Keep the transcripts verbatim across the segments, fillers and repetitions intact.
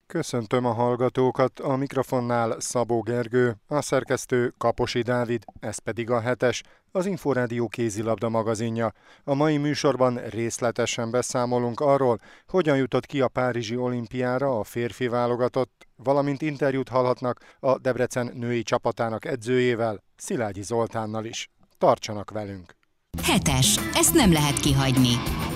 Köszöntöm a hallgatókat, a mikrofonnál Szabó Gergő, a szerkesztő Kaposi Dávid, ez pedig a hetes, az Inforádió kézilabda magazinja. A mai műsorban részletesen beszámolunk arról, hogyan jutott ki a párizsi olimpiára a férfi válogatott, valamint interjút hallhatnak a Debrecen női csapatának edzőjével, Szilágyi Zoltánnal is. Tartsanak velünk! Hetes, ezt nem lehet kihagyni.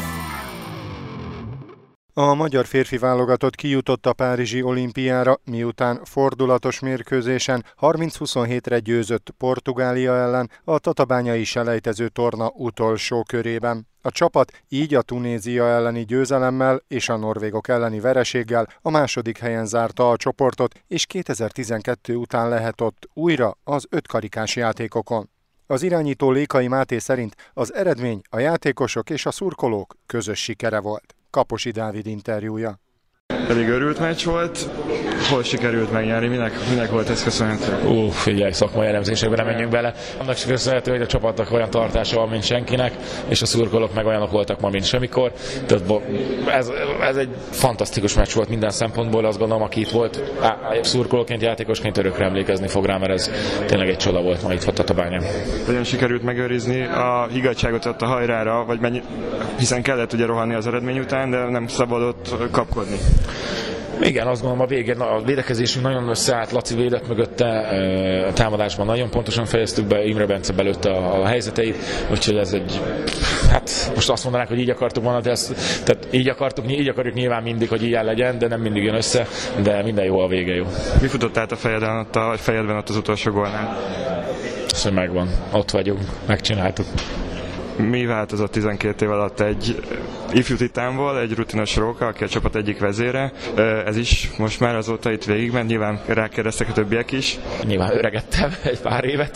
A magyar férfi válogatott kijutott a párizsi olimpiára, miután fordulatos mérkőzésen harminc huszonhétre győzött Portugália ellen a tatabányai selejtező torna utolsó körében. A csapat így a Tunézia elleni győzelemmel és a norvégok elleni vereséggel a második helyen zárta a csoportot, és kétezer-tizenkettő után lehet ott újra az ötkarikás játékokon. Az irányító Lékai Máté szerint az eredmény a játékosok és a szurkolók közös sikere volt. Kaposi Dávid interjúja. Pedig örült meccs volt, hol sikerült megnyerni, minek, minek volt ez köszönhető? Ú, figyelj, szakmai elemzésekbe nem menjünk bele. Annak is köszönhető, hogy a csapatnak olyan tartása van, mint senkinek, és a szurkolók meg olyanok voltak ma, mint semmikor. Tehát ez, ez egy fantasztikus meccs volt minden szempontból, azt gondolom, aki itt volt, szurkolóként, játékosként örökre emlékezni fog rá, mert ez tényleg egy csoda volt ma itt a Tatabányán. Hogyan sikerült megőrizni a higgadtságot ott a hajrára, vagy mennyi, hiszen kellett ugye rohanni az eredmény után, de nem szabadott kapkodni. Igen, azt gondolom a végén a védekezésünk nagyon összeállt, Laci védett mögötte, a támadásban nagyon pontosan fejeztük be, Imre Bence belőtte a, a helyzeteit, úgyhogy ez egy, hát most azt mondanák, hogy így akartuk volna, de ezt, tehát így akartuk, így akarjuk nyilván mindig, hogy ilyen legyen, de nem mindig jön össze, de minden jó, a vége jó. Mi futott át a fejedben ott, a, fejedben ott az utolsó gólnál? Ez, hogy megvan, ott vagyunk, megcsináltuk. Mi változott tizenkét év alatt egy ifjú titánból, egy rutinos róka, aki a csapat egyik vezére? Ez is most már azóta itt végigment, nyilván rákérdeztek a többiek is. Nyilván öregettem egy pár évet,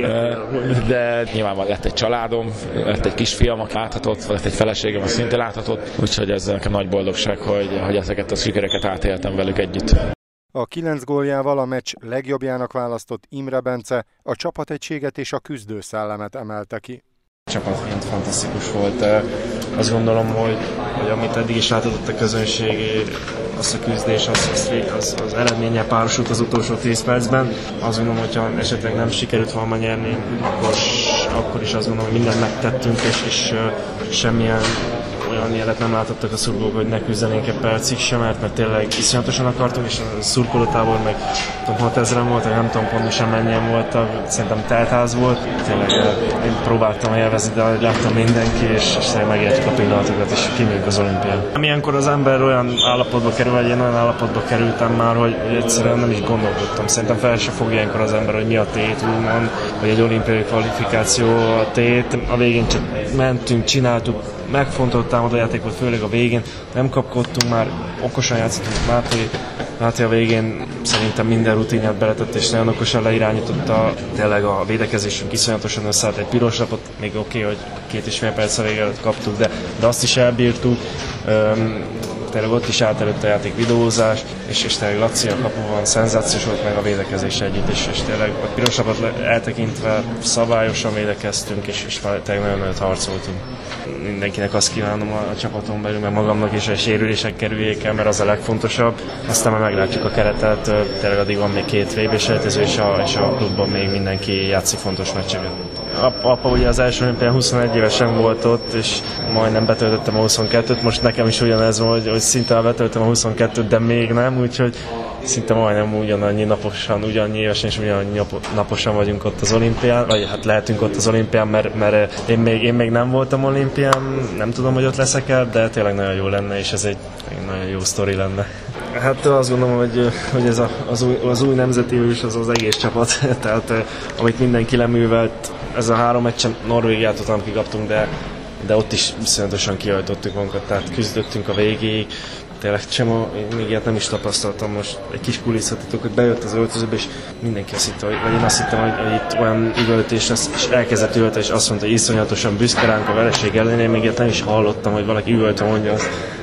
de nyilván lett egy családom, lett egy kisfiam, aki láthatott, lett egy feleségem, aki szintén láthatott, úgyhogy ez nekem nagy boldogság, hogy, hogy ezeket a sikereket átéltem velük együtt. A kilenc góljával a meccs legjobbjának választott Imre Bence a csapategységet és a küzdőszellemet emelte ki. Csapatként fantasztikus volt. Azt gondolom, hogy, hogy amit eddig is láthatott a közönség, az a küzdés, az, az, az, az eredménye párosult az utolsó tíz percben. Azt gondolom, hogyha esetleg nem sikerült volna nyerni, akkor, akkor is azt gondolom, hogy mindent megtettünk, és, és semmilyen olyan jelet nem látottak a szurkolók, hogy ne küzdenénk egy percig sem, mert, mert tényleg iszonyatosan akartunk, és a szurkolótábor meg tudom, hatezren volt, nem tudom pontosan mennyien voltak, szerintem teltház volt. Tényleg én próbáltam élvezni, de láttam mindenki, és, és megértjük a pillanatokat, és kimegyünk az olimpián. Milyenkor az ember olyan állapotba kerül, vagy én olyan állapotba kerültem már, hogy, hogy egyszerűen nem is gondolkodtam. Szerintem fel se fogja ilyenkor az ember, hogy mi a tét, úgymond, hogy egy olimpiai kvalifikáció a tét. A végén csak mentünk, csináltuk, megfontolt támadójáték volt, főleg a végén, nem kapkodtunk már, okosan játszottunk, Máté, Máté a végén szerintem minden rutinját beletett, és nagyon okosan leirányította, tényleg a védekezésünk iszonyatosan összeállt, egy piros lapot, még oké, okay, hogy két és fél perc a vége előtt kaptuk, de, de azt is elbírtuk, Üm, tényleg ott is állt előtt a játék videózás, és, és tényleg Laci a kapuban szenzációs volt, meg a védekezés együtt, és, és tényleg a piros lapot eltekintve szabályosan védekeztünk, és, és tényleg nagyon nagyot harcoltunk. Mindenkinek azt kívánom a, a csapaton belül, mert magamnak is a sérülések kerüljék el, mert az a legfontosabb. Aztán már meglátjuk a keretet, tényleg addig van még két vé bé-selejtező, és a, és a klubban még mindenki játszik fontos meccseket. Apa ugye az első olimpián huszonegy évesen volt ott, és majdnem betöltöttem a huszonkettőt, most nekem is ugyanez van, hogy, hogy szinte betöltöm a huszonkettőt, de még nem, úgyhogy szinte majdnem ugyanannyi naposan, ugyannyi évesen és ugyannyi naposan vagyunk ott az olimpián, vagy hát lehetünk ott az olimpián, mert, mert én, még, én még nem voltam olimpián, nem tudom, hogy ott leszek el, de tényleg nagyon jó lenne, és ez egy nagyon jó sztori lenne. Hát azt gondolom, hogy, hogy ez a, az, új, az új nemzeti és az az egész csapat, tehát amit mindenki leművelt, ez a három meccsen Norvégiát ott nem kikaptunk, de, de ott is viszonyatosan kihajtottuk magunkat, tehát küzdöttünk a végéig. Tényleg Csema, én még ilyet nem is tapasztaltam, most egy kis kulisszatitok, hogy bejött az öltözőbe, és mindenki azt hitte, vagy én azt hittem, hogy, hogy itt olyan üvöltés lesz, és elkezdett üvölteni, és azt mondta, hogy iszonyatosan büszke ránk a vereség ellenére, még ilyet nem is hallottam, hogy valaki üvölte, mondja azt.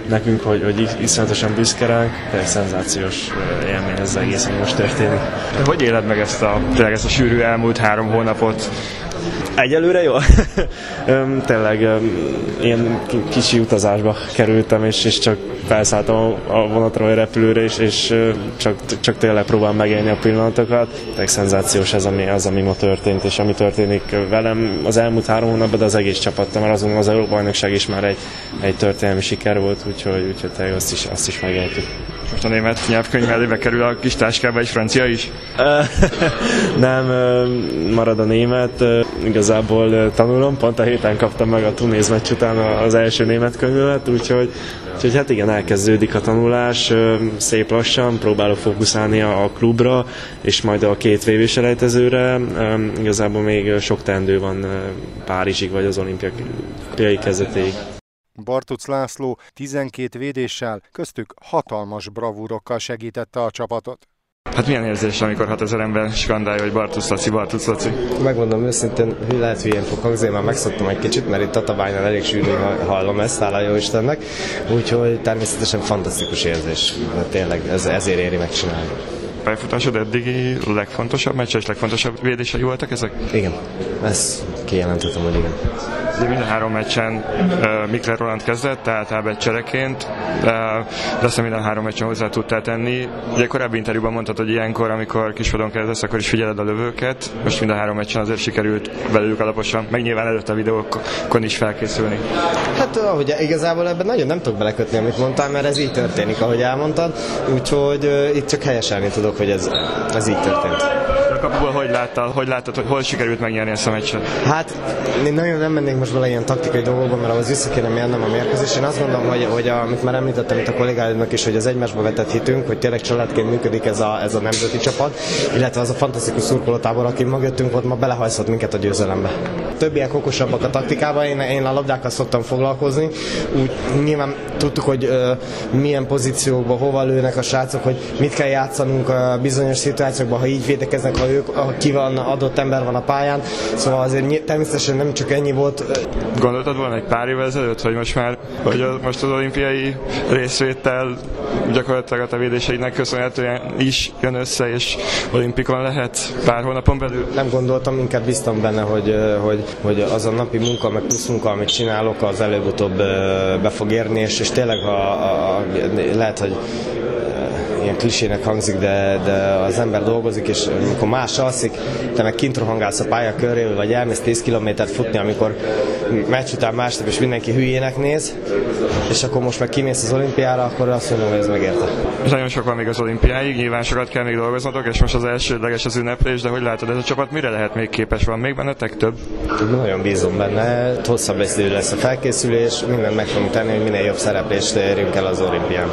nekünk, hogy, hogy iszonyatosan büszke ránk, de szenzációs élmény ez az egész, ami most történik. Hogy éled meg ezt a, tényleg ezt a sűrű elmúlt három hónapot? Egyelőre jó. Tényleg ilyen kicsi utazásba kerültem, és, és csak felszálltam a vonatra, a repülőre, és, és csak, csak tényleg próbálom megélni a pillanatokat. Tényleg szenzációs ez, ami, az, ami ma történt, és ami történik velem az elmúlt három hónapban, de az egész csapattal, mert azon az Európa-bajnokság is már egy, egy történelmi siker volt, úgyhogy, úgyhogy tényleg azt is, azt is megéltük. Most a német nyelvkönyv elébe kerül a kis táskába egy francia is? Nem, marad a német. Igazából tanulom, pont a héten kaptam meg a Tunéz meccs után az első német könyvemet, úgyhogy, úgyhogy hát igen, elkezdődik a tanulás, szép lassan, próbálok fókuszálni a klubra, és majd a két vé vé-selejtezőre. Igazából még sok teendő van Párizsig, vagy az olimpiai kezdetéig. Bartuc László tizenkét védéssel, köztük hatalmas bravúrokkal segítette a csapatot. Hát milyen érzés, amikor hatezer ember skandálja, hogy Bartuc Laci, Bartuc Laci? Megmondom őszintén, lehet hülyén fog hangzni, már megszoktam egy kicsit, mert itt Tatabánynál elég sűrűn hallom ezt, hála jó Istennek, úgyhogy természetesen fantasztikus érzés, tényleg ez, ezért éri megcsinálni. Pályafutásod eddigi legfontosabb meccse és legfontosabb védései voltak ezek? Igen, ezt kijelentettem, hogy igen. Mind a három meccsen uh, Mikler Roland kezdett, tehát Ábed csereként, uh, de aztán minden három meccsen hozzá tudtál tenni. Ugye korábbi interjúban mondtad, hogy ilyenkor, amikor kispadon kezdesz, akkor is figyeled a lövőket. Most mind a három meccsen azért sikerült belőlük alaposan, meg nyilván előtt a videókon is felkészülni. Hát ahogy igazából ebben nagyon nem tudok belekötni, amit mondtál, mert ez így történik, ahogy elmondtad. Úgyhogy uh, itt csak helyeselni tudok, hogy ez, ez így történt. A kapuból hogy láttad, hogy láttad, hogy hol sikerült megnyerni ezt a meccset? Hát én nagyon nem mennék most bele ilyen taktikai dolgokba, mert ahhoz vissza kéne mérnem a mérkőzés. Én azt gondolom, hogy, hogy amit már említettem itt a kollégáidnak is, hogy az egymásba vetett hitünk, hogy tényleg családként működik ez a, ez a nemzeti csapat, illetve az a fantasztikus szurkolótábor, aki mögöttünk volt, ma belehajszott minket a győzelembe. Többiek okosabbak a taktikában, én, én a labdákkal szoktam foglalkozni, úgy nyilván tudtuk, hogy uh, milyen pozíciókban, hova lőnek a srácok, hogy mit kell játszanunk a bizonyos szituációkban, ha így védekeznek, ha ők, ha ki van, adott ember van a pályán, szóval azért természetesen nem csak ennyi volt. Gondoltad volna egy pár évvel ezelőtt, hogy most már hogy a, most az olimpiai részvétel gyakorlatilag a te védéseidnek köszönhetően is jön össze, és olimpikon lehet pár hónapon belül? Nem gondoltam, inkább bíztam benne, hogy, hogy, hogy az a napi munka, meg plusz munka, amit csinálok, az előbb-utóbb be fog érni, és, és tényleg a, a, a, lehet, hogy ilyen klisének hangzik, de, de az ember dolgozik, és amikor más alszik, te meg kint rohangálsz a pálya körül, vagy elmész tíz kilométert futni, amikor meccs után másnap, és mindenki hülyének néz, és akkor most meg kimész az olimpiára, akkor azt mondom, hogy ez megérte. És nagyon sok van még az olimpiáig, nyilván sokat kell még dolgoznatok, és most az elsődleges az ünneplés, de hogy látod, ez a csapat mire lehet még képes? Van még bennetek több? Nagyon bízom benne, hosszabb lesz a felkészülés, mindent meg fogunk tenni, hogy minél jobb szereplést érjünk el az olimpián.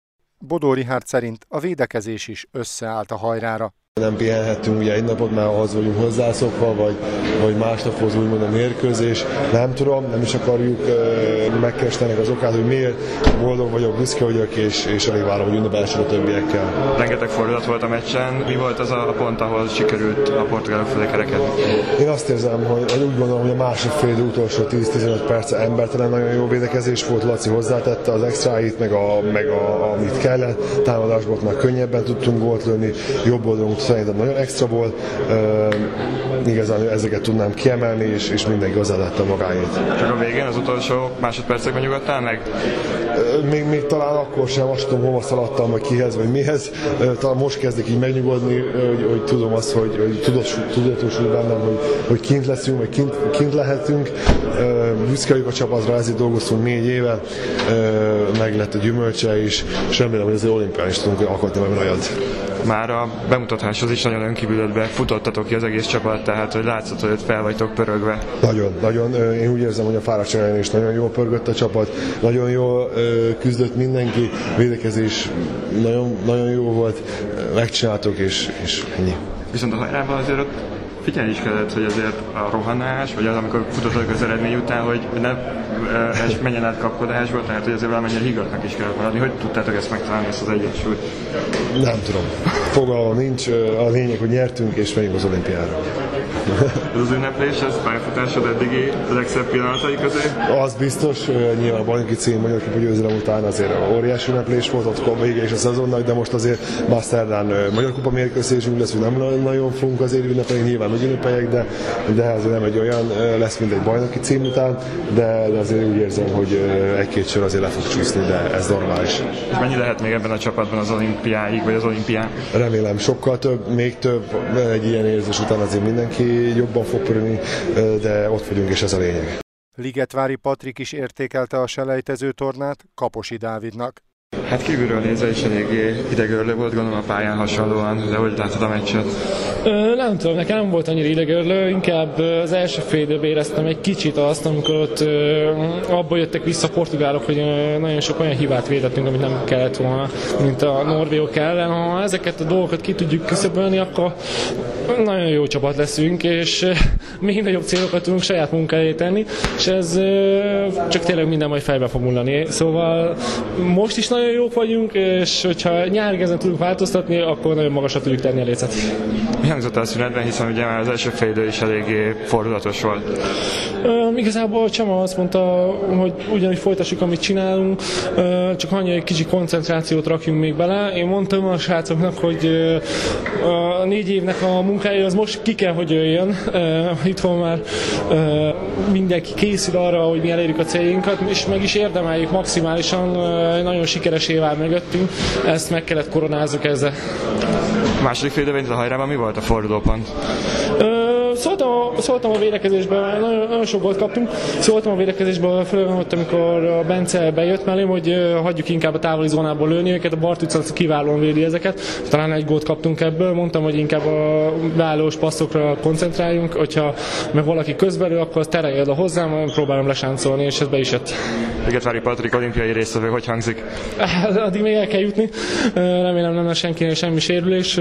Bodó Richárd szerint a védekezés is összeállt a hajrára. Nem pihenhettünk ugye egy napot, már ahhoz vagyunk hozzászokva, vagy, vagy másnaphoz úgymond a mérkőzés. Nem tudom, nem is akarjuk uh, megkeresni az okát, hogy miért boldog vagyok, büszke vagyok, és, és elég várom, hogy ünnepelsen a többiekkel. Rengeteg fordulat volt a meccsen. Mi volt az a pont, ahol sikerült a portugálok felé kerekedni? Én azt érzem, hogy, hogy úgy gondolom, hogy a másik fél utolsó tíz-tizenöt perc embertelen, nagyon jó védekezés volt, Laci hozzátette az extráit, meg, a, meg a, amit kellett. Támadásból már könnyebben tudtunk gólt lőni, jobb oldalunk szerintem nagyon extra volt, uh, igazán ezeket tudnám kiemelni, és, és mindenki hozzátette magáét. Csak a végén, az utolsó másodpercekben nyugodtál meg? Uh, még, még talán akkor sem azt tudom, hova szaladtam, vagy kihez, vagy mihez. Uh, talán most kezdek így megnyugodni, uh, hogy, hogy tudom azt, hogy, hogy tudatosul bennem, hogy, hogy kint leszünk, vagy kint, kint lehetünk. Uh, büszke vagyok a csapatra, ezért dolgoztunk négy éve, uh, meg lett a gyümölcse, és, és remélem, hogy az olimpián is tudunk alkotni meg nagyot. Már a bemutatáshoz is nagyon önkívülöttbe futottatok ki az egész csapat, tehát hogy látszott, hogy fel vagytok pörögve. Nagyon, nagyon. Én úgy érzem, hogy a fáradtságon is nagyon jól pörgött a csapat, nagyon jól küzdött mindenki, védekezés nagyon, nagyon jó volt, megcsináltuk, és, és ennyi. Viszont a hajrában azért ott figyelni is kellett, hogy azért a rohanás, vagy az, amikor futottatok az eredmény után, hogy ne e, menjen át kapkodásba, tehát hogy azért valamennyire higgadtnak is kellett maradni. Hogy tudtátok ezt megtalálni, ezt az egyensúlyt? Nem tudom. Fogalmam nincs. A lényeg, hogy nyertünk, és megyünk az olimpiára. Ez az ünneplés, ez pályafutásod eddigi legszebb pillanatai közé? Az biztos, nyilván a bajnoki cím magyar kupa győzelem után azért óriási ünneplés volt, ott vége is a szezonnak, de most azért már szerdán magyar kupa mérkőzésünk lesz, hogy nem nagyon fogunk azért ünnepelni, nyilván úgy ünnepeljek, de, de azért nem egy olyan lesz, mint egy bajnoki cím után, de, de azért úgy érzem, hogy egy-két sor azért le fog csúszni, de ez normális. És mennyi lehet még ebben a csapatban az olimpiáig, vagy az olimpián? Remélem sokkal több, még több, egy ilyen érzés után azért mindenki jobban fog pörögni, de ott vagyunk, és ez a lényeg. Ligetvári Patrik is értékelte a selejtező tornát Kaposi Dávidnak. Hát kívülről nézve is eléggé idegörlő volt, gondolom a pályán hasonlóan, de hogy látod a meccset? Ö, nem tudom, nekem nem volt annyira idegörlő, inkább az első fél időben éreztem egy kicsit azt, amikor ott ö, abból jöttek vissza a portugálok, hogy ö, nagyon sok olyan hibát védettünk, amit nem kellett volna, mint a norvégok ellen. Ha ezeket a dolgokat ki tudjuk küszöbölni, akkor nagyon jó csapat leszünk, és ö, még nagyobb célokat tudunk saját munka elé tenni, és ez ö, csak tényleg minden majd fejbe fog mullani. Szóval most is nagyon jók vagyunk, és hogyha nyárig ezen tudunk változtatni, akkor nagyon magasra tudjuk tenni a lécet. Mi hangzott a szünetben, hiszen ugye már az első fél idő is eléggé fordulatos volt? Ö, igazából Csama azt mondta, hogy ugyanúgy folytassuk, amit csinálunk, ö, csak annyi egy kicsi koncentrációt rakjunk még bele. Én mondtam a srácoknak, hogy ö, a négy évnek a munkája az most ki kell, hogy jöjjön. Ö, itthon már ö, mindenki készül arra, hogy mi elérjük a céljainkat, és meg is érdemeljük maximálisan, ö, nagyon sikeres év áll mögöttünk, ezt meg kellett koronázzuk ezzel. A második fél időben a hajrában mi volt a fordulópont? Szóltam a, szóltam a védekezésben, nagyon, nagyon sok gólt kaptunk, szóltam a védekezésben, főleg ott, amikor a Bence bejött mellém, hogy uh, hagyjuk inkább a távoli zónából lőni őket, a Bartuc kiválóan védi ezeket, talán egy gólt kaptunk ebből, mondtam, hogy inkább a beállós passzokra koncentráljunk, hogyha meg valaki közbelül, akkor az terelje oda hozzám, próbálom lesáncolni, és ez be is jött. Ligetvári Patrik olimpiai résztvevő, hogy hangzik? Addig még el kell jutni, remélem nem lesz senkinek semmi sérülés.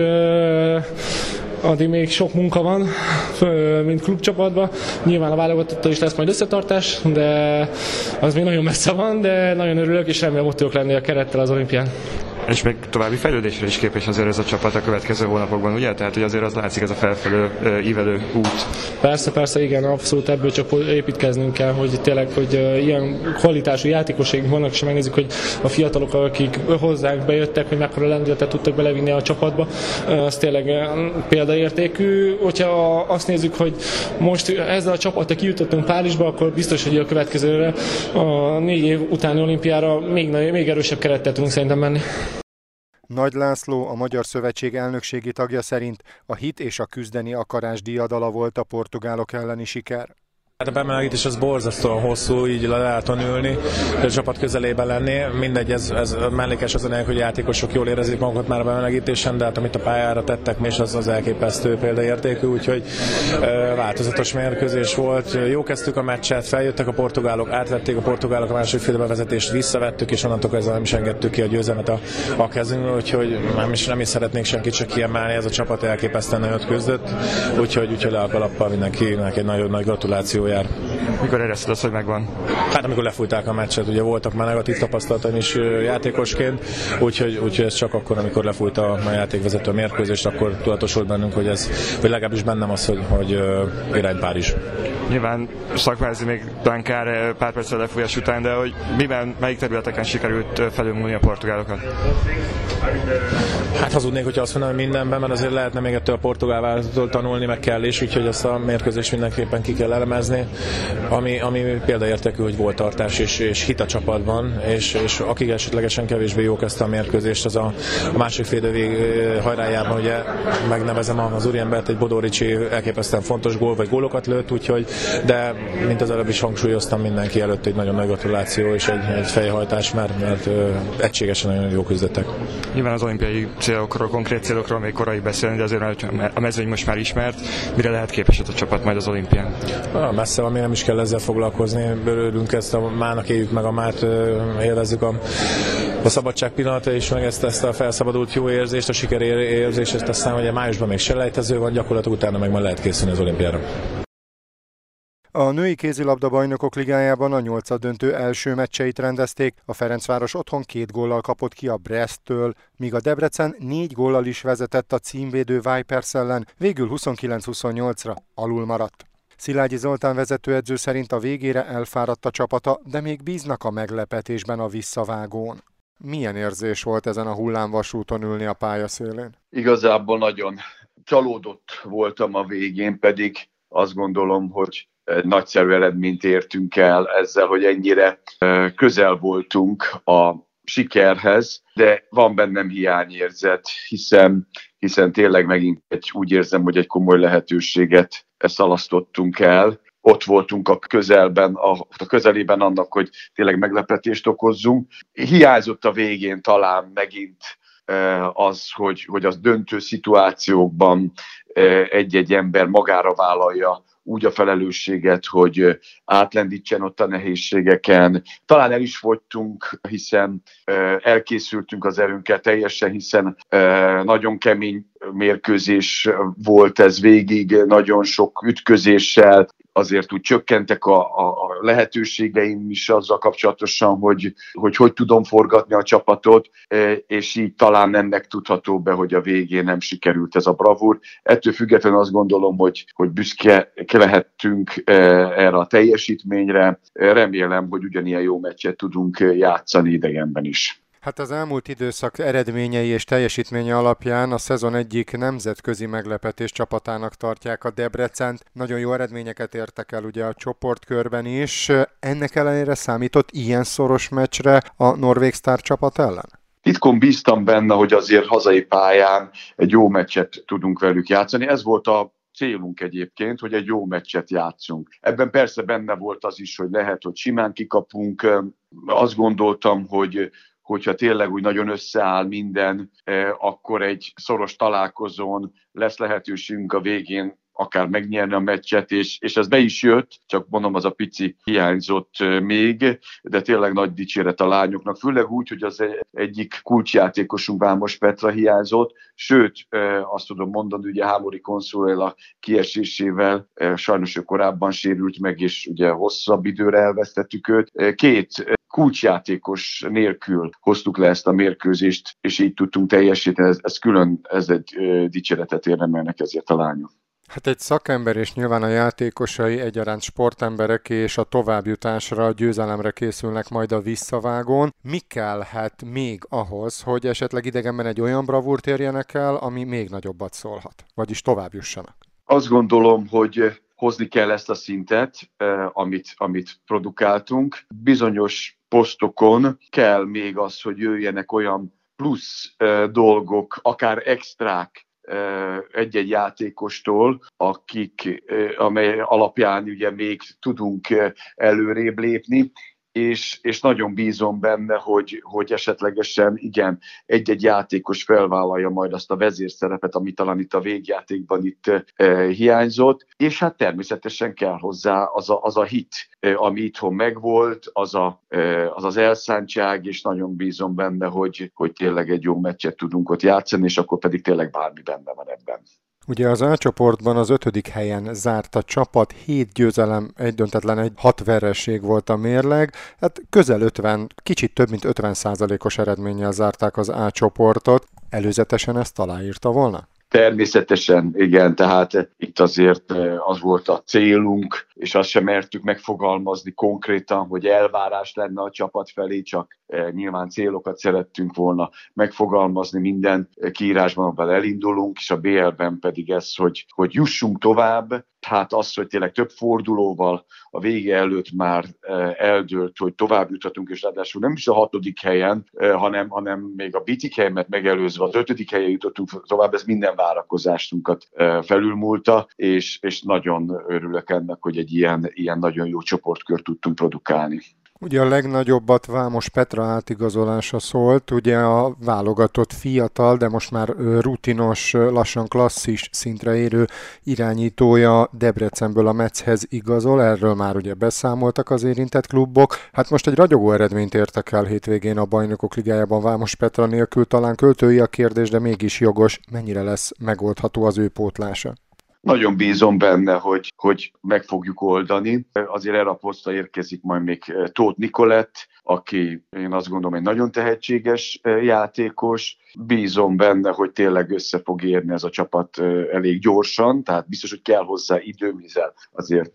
Addig még sok munka van, mint klubcsapatban. Nyilván a válogatottal is lesz majd összetartás, de az még nagyon messze van, de nagyon örülök, és remélem ott tudok lenni a kerettel az olimpián. És még további fejlődésre is képes azért ez a csapat a következő hónapokban, ugye? Tehát, hogy azért az látszik, ez a felfelő, ívelő út. Persze, persze, igen, abszolút ebből csak építkeznünk kell, hogy tényleg, hogy ilyen kvalitású játékosaink vannak, és megnézzük, hogy a fiatalok, akik hozzánk bejöttek, hogy mekkora lendületet tudtak belevinni a csapatba, az tényleg példaértékű. Hogyha azt nézzük, hogy most ezzel a csapattal kijutottunk Párizsba, akkor biztos, hogy a következőre, a négy év utáni olimpiára még, még erősebb kerettel tudunk szerintem menni. Nagy László, a Magyar Szövetség elnökségi tagja szerint a hit és a küzdeni akarás diadala volt a portugálok elleni siker. A bemelegítés az borzasztóan hosszú, így le leheton ülni, a csapat közelében lenni. Mindegy, ez, ez mellékes az anyag, hogy játékosok jól érezik magukat már a bemelegítésen, de hát amit a pályára tettek, és az az elképesztő példaértékű, úgyhogy e, változatos mérkőzés volt. Jó kezdtük a meccset, feljöttek a portugálok, átvették a portugálok a második fél vezetést, visszavettük, és onnantól kezdve nem is engedtük ki a győzelmet a, a kezünkről, úgyhogy nem is, nem is szeretnék senkit csak kiemelni, ez a csapat elképesztően nagyot küzdött, úgyhogy, úgyhogy le a kalappal mindenkinek egy nagyon nagy gratuláció. Mikor érezted azt, hogy megvan? Hát amikor lefújták a meccset, ugye voltak már negatív tapasztalataim is játékosként, úgyhogy, úgyhogy ez csak akkor, amikor lefújt a, a játékvezető a mérkőzést, akkor tudatosult bennünk, hogy ez, vagy legalábbis bennem az, hogy, hogy irány Párizs. Nyilván szakmázni még talán kár pár perccel lefújás után, de hogy miben, melyik területeken sikerült felülmúlni a portugálokat? Hát hazudnék, hogyha azt mondom, hogy mindenben, mert azért lehetne még ettől a portugál váltól tanulni, meg kell is, úgyhogy ezt a mérkőzést mindenképpen ki kell elemezni. Ami, ami példaértékű, hogy volt tartás és, és hit a csapatban, és, és akik esetlegesen kevésbé jók ezt a mérkőzést, az a, a másik fél idő hajrájában ugye megnevezem az úriembert, egy Bodó Ricsi elképesztően fontos gól, vagy gólokat lőtt, úgyhogy, de mint az előbb is hangsúlyoztam, mindenki előtt egy nagyon nagy gratuláció és egy, egy fejhajtás, mert, mert ö, egységesen nagyon jó küzdöttek. Nyilván az olimpiai célokról, konkrét célokról még korai beszélni, de azért a mezőny most már ismert. Mire lehet képes a csapat majd az olimpián? Ah, messze van, még nem is kell ezzel foglalkozni. Örülünk ezt a mának, éljük meg a mát, élvezzük a, a szabadság pillanata, és meg ezt, ezt a felszabadult jó érzést, a siker érzést, aztán ugye májusban még selejtező van, gyakorlatilag utána meg majd lehet készülni az olimpiára. A női kézilabda bajnokok ligájában a nyolcaddöntő első meccseit rendezték, a Ferencváros otthon két góllal kapott ki a Brest-től, míg a Debrecen négy góllal is vezetett a címvédő Vipers ellen, végül huszonkilenc huszonnyolcra alul maradt. Szilágyi Zoltán vezetőedző szerint a végére elfáradt a csapata, de még bíznak a meglepetésben a visszavágón. Milyen érzés volt ezen a hullámvasúton ülni a pályaszélén? Igazából nagyon csalódott voltam a végén, pedig azt gondolom, hogy nagyszerű eredményt értünk el ezzel, hogy ennyire közel voltunk a sikerhez, de van bennem hiányérzet, hiszen, hiszen tényleg megint egy, úgy érzem, hogy egy komoly lehetőséget szalasztottunk el. Ott voltunk a közelben, a, a közelében annak, hogy tényleg meglepetést okozzunk. Hiányzott a végén talán megint az, hogy, hogy az döntő szituációkban egy-egy ember magára vállalja úgy a felelősséget, hogy átlendítsen ott a nehézségeken. Talán el is fogytunk, hiszen elkészültünk az erőnkkel teljesen, hiszen nagyon kemény mérkőzés volt ez végig, nagyon sok ütközéssel, azért úgy csökkentek a, a lehetőségeim is azzal kapcsolatosan, hogy, hogy hogy tudom forgatni a csapatot, és így talán ennek tudható be, hogy a végén nem sikerült ez a bravúr. Ettől függetlenül azt gondolom, hogy, hogy büszke lehettünk erre a teljesítményre. Remélem, hogy ugyanilyen jó meccset tudunk játszani idegenben is. Hát az elmúlt időszak eredményei és teljesítménye alapján a szezon egyik nemzetközi meglepetés csapatának tartják a Debrecent. Nagyon jó eredményeket értek el ugye a csoportkörben is. Ennek ellenére számított ilyen szoros meccsre a norvég sztár csapat ellen? Titkon bíztam benne, hogy azért hazai pályán egy jó meccset tudunk velük játszani. Ez volt a célunk egyébként, hogy egy jó meccset játszunk. Ebben persze benne volt az is, hogy lehet, hogy simán kikapunk. Azt gondoltam, hogy hogyha tényleg úgy nagyon összeáll minden, akkor egy szoros találkozón lesz lehetőségünk a végén akár megnyerni a meccset, és, és ez be is jött, csak mondom, az a pici hiányzott még, de tényleg nagy dicséret a lányoknak, főleg úgy, hogy az egyik kulcsjátékosunk Vámos Petra hiányzott, sőt, azt tudom mondani, ugye Hámori Consuela kiesésével, sajnos ő korábban sérült meg, és ugye hosszabb időre elvesztettük őt. Két kulcsjátékos nélkül hoztuk le ezt a mérkőzést, és így tudtunk teljesíteni, ez, ez külön, ez egy dicséretet érdemelnek ezért a lányok. Hát egy szakember és nyilván a játékosai egyaránt sportemberek és a továbbjutásra, a győzelemre készülnek majd a visszavágón. Mi kellhet még ahhoz, hogy esetleg idegenben egy olyan bravúrt érjenek el, ami még nagyobbat szólhat, vagyis továbbjussanak? Azt gondolom, hogy hozni kell ezt a szintet, amit, amit produkáltunk. Bizonyos posztokon kell még az, hogy jöjjenek olyan plusz dolgok, akár extrák, egy-egy játékostól, akik, amely alapján ugye még tudunk előrébb lépni, és, és nagyon bízom benne, hogy, hogy esetlegesen igen, egy-egy játékos felvállalja majd azt a vezérszerepet, ami talán itt a végjátékban itt e, hiányzott, és hát természetesen kell hozzá az a, az a hit, e, ami itthon megvolt, az, a, e, az az elszántság, és nagyon bízom benne, hogy, hogy tényleg egy jó meccset tudunk ott játszani, és akkor pedig tényleg bármi benne van ebben. Ugye az A csoportban az ötödik helyen zárt a csapat, hét győzelem, egy döntetlen, egy hat vereség volt a mérleg, hát közel ötven, kicsit több mint ötven százalékos eredménnyel zárták az A csoportot. Előzetesen ezt aláírta volna? Természetesen, igen, tehát itt azért az volt a célunk, és azt sem mertük megfogalmazni konkrétan, hogy elvárás lenne a csapat felé, csak nyilván célokat szerettünk volna megfogalmazni minden kiírásban, amivel elindulunk, és a bé el-ben pedig ez, hogy, hogy jussunk tovább. Hát az, hogy tényleg több fordulóval a vége előtt már eldőlt, hogy tovább juthatunk, és ráadásul nem is a hatodik helyen, hanem, hanem még a bitik helyemet megelőzve az ötödik helyen jutottunk tovább, ez minden várakozásunkat felülmúlta, és, és nagyon örülök ennek, hogy egy ilyen, ilyen nagyon jó csoportkört tudtunk produkálni. Ugye a legnagyobbat Vámos Petra átigazolása szólt, ugye a válogatott fiatal, de most már rutinos, lassan klasszis szintre érő irányítója Debrecenből a Metszhez igazol, erről már ugye beszámoltak az érintett klubok. Hát most egy ragyogó eredményt értek el hétvégén a Bajnokok Ligájában Vámos Petra nélkül, talán költői a kérdés, de mégis jogos, mennyire lesz megoldható az ő pótlása? Nagyon bízom benne, hogy, hogy meg fogjuk oldani. Azért erre a posztra érkezik majd még Tóth Nikolett, aki én azt gondolom egy nagyon tehetséges játékos. Bízom benne, hogy tényleg össze fog érni ez a csapat elég gyorsan, tehát biztos, hogy kell hozzá idő, hiszen azért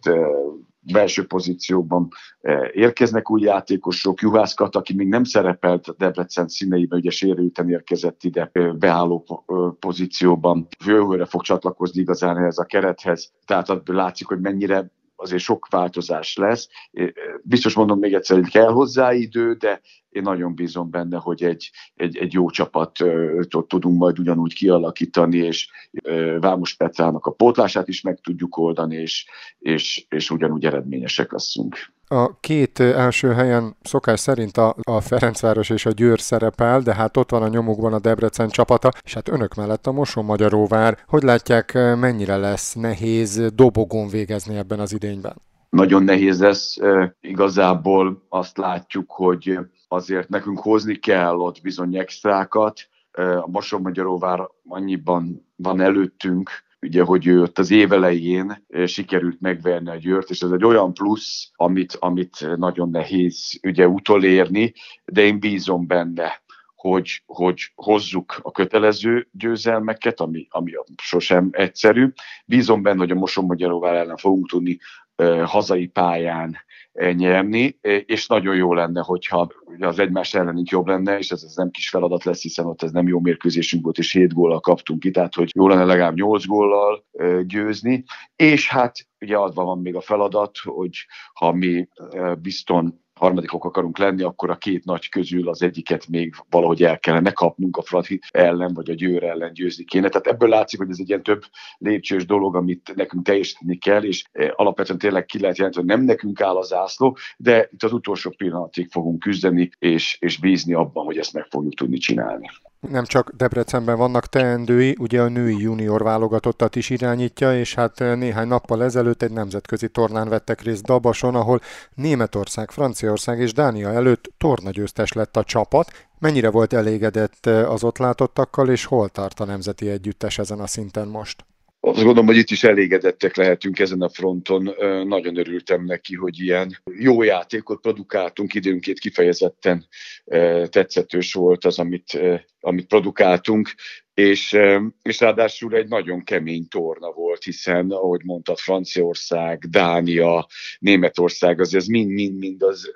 belső pozícióban érkeznek új játékosok. Juhász Kata, aki még nem szerepelt a Debrecen színeiben, ugye sérülten érkezett ide beálló pozícióban. Jövőre fog csatlakozni igazán ez a kerethez, tehát abból látszik, hogy mennyire azért sok változás lesz. Biztos mondom még egyszer, hogy kell hozzá idő, de én nagyon bízom benne, hogy egy, egy, egy jó csapatot tudunk majd ugyanúgy kialakítani, és Vámos Petrának a pótlását is meg tudjuk oldani, és, és, és ugyanúgy eredményesek leszünk. A két első helyen szokás szerint a, a Ferencváros és a Győr szerepel, de hát ott van a nyomukban a Debrecen csapata, és hát önök mellett a Mosonmagyaróvár. Hogy látják, mennyire lesz nehéz dobogón végezni ebben az idényben? Nagyon nehéz lesz. Igazából azt látjuk, hogy azért nekünk hozni kell ott bizony extrákat. A Mosonmagyaróvár annyiban van előttünk, ugye, hogy ő ott az év elején sikerült megverni a Győrt, és ez egy olyan plusz, amit, amit nagyon nehéz ugye utolérni, de én bízom benne, hogy, hogy hozzuk a kötelező győzelmeket, ami, ami sosem egyszerű. Bízom benne, hogy a Mosonmagyaróvár ellen fogunk tudni uh, hazai pályán uh, nyerni, uh, és nagyon jó lenne, hogyha az egymás ellenünk jobb lenne, és ez, ez nem kis feladat lesz, hiszen ott ez nem jó mérkőzésünk volt, és hét góllal kaptunk ki, tehát hogy jó lenne legalább nyolc góllal uh, győzni. És hát ugye adva van még a feladat, hogy ha mi uh, bizton harmadikok akarunk lenni, akkor a két nagy közül az egyiket még valahogy el kellene kapnunk, a Fradi ellen, vagy a Győr ellen győzni kéne. Tehát ebből látszik, hogy ez egy ilyen több lépcsős dolog, amit nekünk teljesíteni kell, és alapvetően tényleg ki lehet jelenteni, hogy nem nekünk áll a zászló, de itt az utolsó pillanatig fogunk küzdeni, és, és bízni abban, hogy ezt meg fogjuk tudni csinálni. Nem csak Debrecenben vannak teendői, ugye a női junior válogatottat is irányítja, és hát néhány nappal ezelőtt egy nemzetközi tornán vettek részt Dabason, ahol Németország, Franciaország és Dánia előtt tornagyőztes lett a csapat. Mennyire volt elégedett az ott látottakkal, és hol tart a nemzeti együttes ezen a szinten most? Azt gondolom, hogy itt is elégedettek lehetünk ezen a fronton. Nagyon örültem neki, hogy ilyen jó játékot produkáltunk, időnként kifejezetten tetszetős volt az, amit, amit produkáltunk, és, és ráadásul egy nagyon kemény torna volt, hiszen, ahogy mondtad, Franciaország, Dánia, Németország, azért ez mind-mind-mind az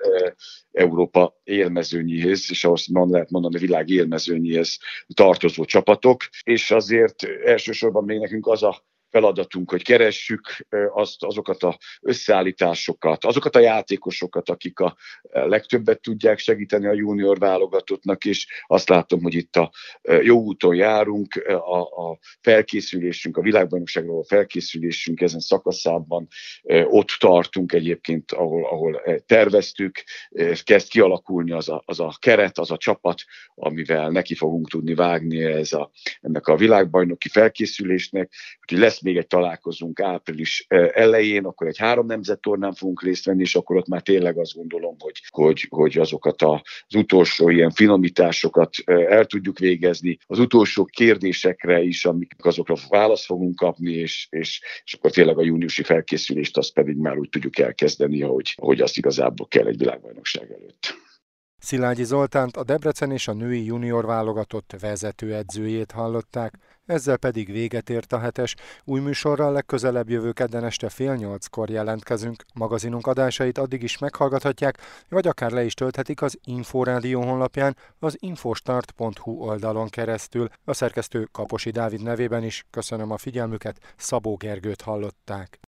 Európa élmezőnyéhez, és azt lehet mondani, a világ élmezőnyéhez tartozó csapatok, és azért elsősorban még nekünk az a feladatunk, hogy keressük azt, azokat az összeállításokat, azokat a játékosokat, akik a legtöbbet tudják segíteni a junior válogatottnak, és azt látom, hogy itt a jó úton járunk, a, a felkészülésünk, a világbajnokságról a felkészülésünk ezen szakaszában ott tartunk egyébként, ahol, ahol terveztük, kezd kialakulni az a, az a keret, az a csapat, amivel neki fogunk tudni vágni ez a, ennek a világbajnoki felkészülésnek, úgyhogy lesz még egy találkozunk április elején, akkor egy három nemzettornán fogunk részt venni, és akkor ott már tényleg azt gondolom, hogy, hogy, hogy azokat az utolsó ilyen finomításokat el tudjuk végezni, az utolsó kérdésekre is, amik azokra választ fogunk kapni, és, és, és akkor tényleg a júniusi felkészülést azt pedig már úgy tudjuk elkezdeni, ahogy, ahogy azt igazából kell egy világbajnokság előtt. Szilágyi Zoltánt, a Debrecen és a női junior válogatott vezetőedzőjét hallották, ezzel pedig véget ért a hetes. Új műsorral legközelebb jövő kedden este fél nyolckor jelentkezünk. Magazinunk adásait addig is meghallgathatják, vagy akár le is tölthetik az Inforádió honlapján, az infostart pont hu oldalon keresztül. A szerkesztő Kaposi Dávid nevében is köszönöm a figyelmüket, Szabó Gergőt hallották.